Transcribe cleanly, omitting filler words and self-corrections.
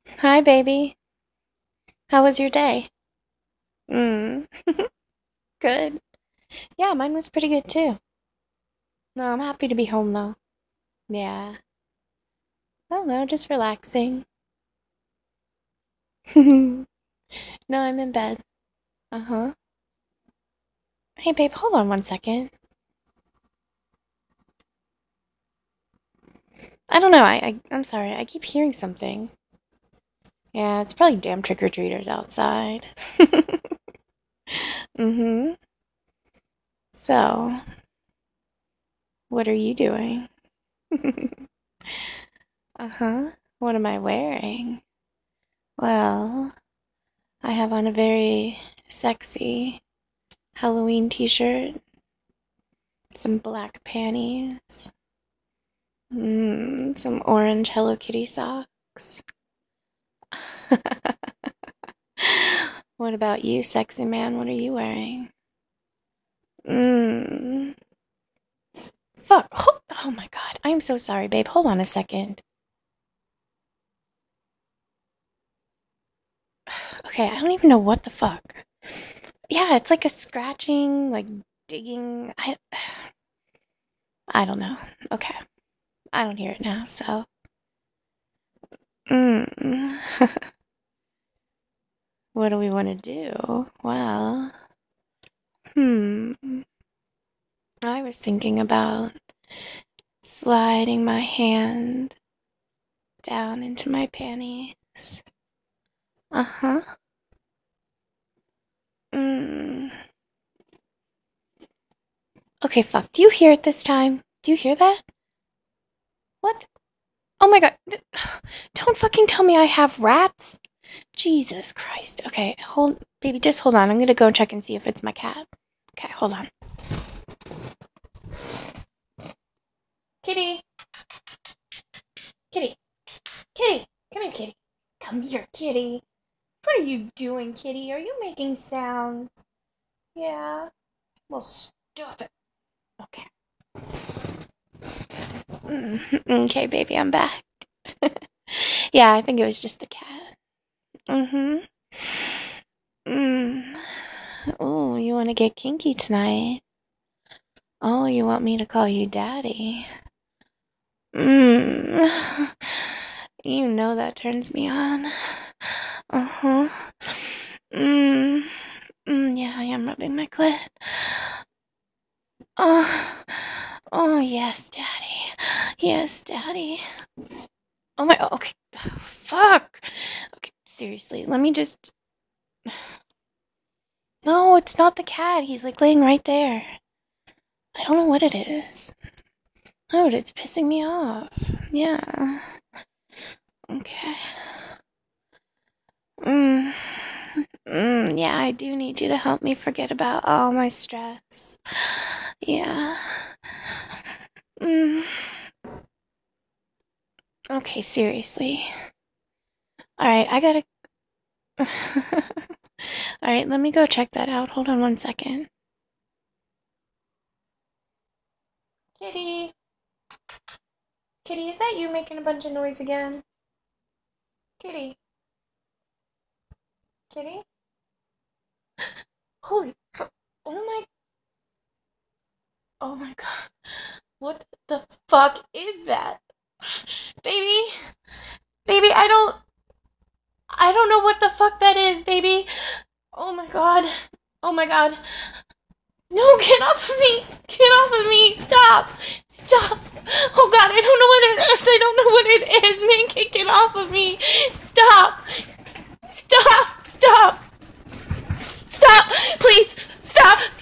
Hi, baby. How was your day? Mm, good. Yeah, mine was pretty good too. No, I'm happy to be home though. Yeah. I don't know, just relaxing. No, I'm in bed. Uh-huh. Hey, babe, hold on one second. I don't know, I'm sorry, I keep hearing something. Yeah, it's probably damn trick-or-treaters outside. Mm-hmm. So, what are you doing? Uh-huh. What am I wearing? Well, I have on a very sexy Halloween t-shirt, some black panties, some orange Hello Kitty socks. What about you, sexy man? What are you wearing? Mmm. Fuck. Oh my god. I am so sorry, babe. Hold on a second. Okay, I don't even know what the fuck. Yeah, it's like a scratching, like digging. I don't know. Okay. I don't hear it now, so. Mm. What do we want to do? Well, hmm. I was thinking about sliding my hand down into my panties. Uh-huh. Mm. Okay, fuck. Do you hear it this time? Do you hear that? What? Oh my god. Don't fucking tell me I have rats. Jesus Christ. Okay, baby, just hold on. I'm gonna go check and see if it's my cat. Okay, hold on. Kitty, kitty, kitty. Come here, kitty. Come here, kitty. What are you doing, kitty? Are you making sounds? Yeah. Well, stop it. Okay. Okay, baby, I'm back. Yeah, I think it was just the cat. Mm-hmm. Mm. Oh, you want to get kinky tonight? Oh, you want me to call you daddy? Mm. You know that turns me on. Uh-huh. Mm. Yeah, I am rubbing my clit. Oh, oh, yes, daddy. Yes, daddy. Oh my, okay. Fuck. Okay, seriously, let me just. No, it's not the cat. He's like laying right there. I don't know what it is. Oh, it's pissing me off. Yeah. Okay. Mm. Yeah, I do need you to help me forget about all my stress. Yeah. Mm. Okay, seriously. Alright, I gotta. Alright, let me go check that out. Hold on one second. Kitty. Kitty, is that you making a bunch of noise again? Kitty. Kitty? Holy. Oh my. Oh my god. What the fuck is that? Baby? Baby, I don't know what the fuck that is, baby. Oh my god. Oh my god. No, get off of me. Get off of me. Stop. Stop. Oh god, I don't know what it is. I don't know what it is. Man, get off of me. Stop. Stop. Stop. Stop. Please. Stop.